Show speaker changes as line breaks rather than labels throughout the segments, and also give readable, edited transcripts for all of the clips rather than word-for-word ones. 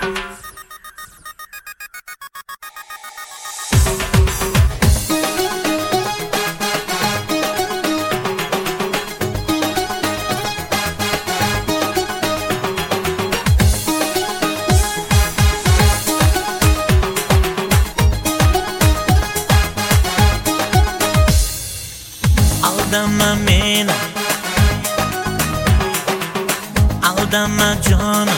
Aldama meni, aldama jonim,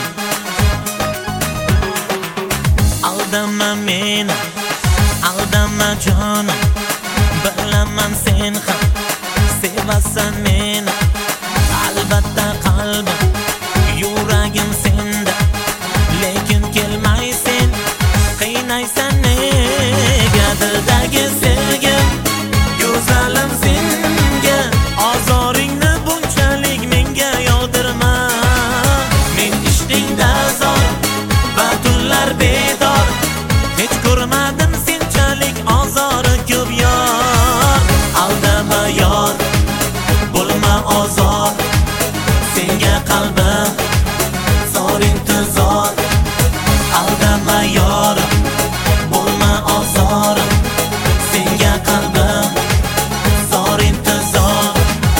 aldama meni, aldama jonim. Bilaman sen ham sevasan meni, albatta qalbim, yuragim senda, lekin kelmaysan, qiynaysan nega dildagi sevgim, go'zalim senga, ozoringni bunchalik menga yog'dirma. Men ishtingda zor va tunlar bedor, hech ko'rmadim senchalik ozori ko'p yor. Aldama yor, bo'lma ozor, senga qalbim zor intizor. Aldama yor, bo'lma ozor, senga qalbim zor intizor.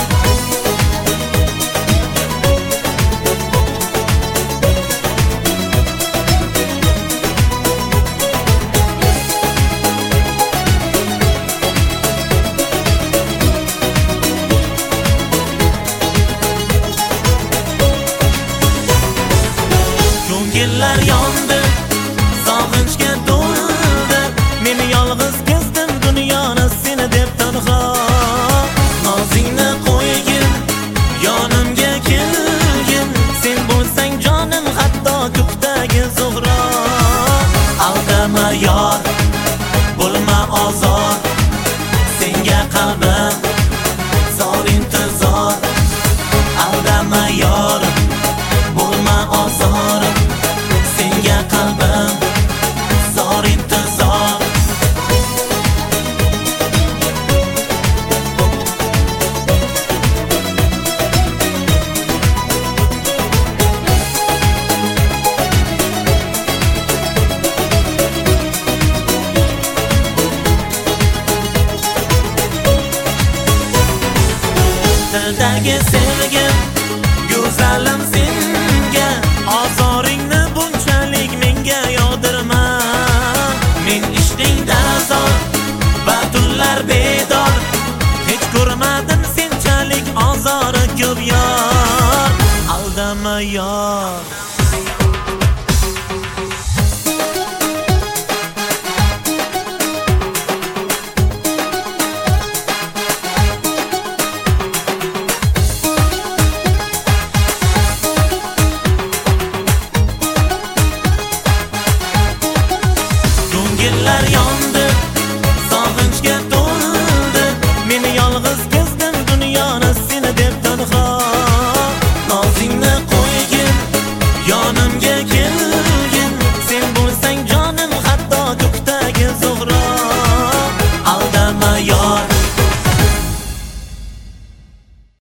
Ko'ngillar yondi, sog'inchga to'ldi, men yolg'iz kezdim dunyoni seni deb tanho. Nozingni qo'ygin, yonimga kelgin, sen bo'lsang jonim hatto ko'kdagi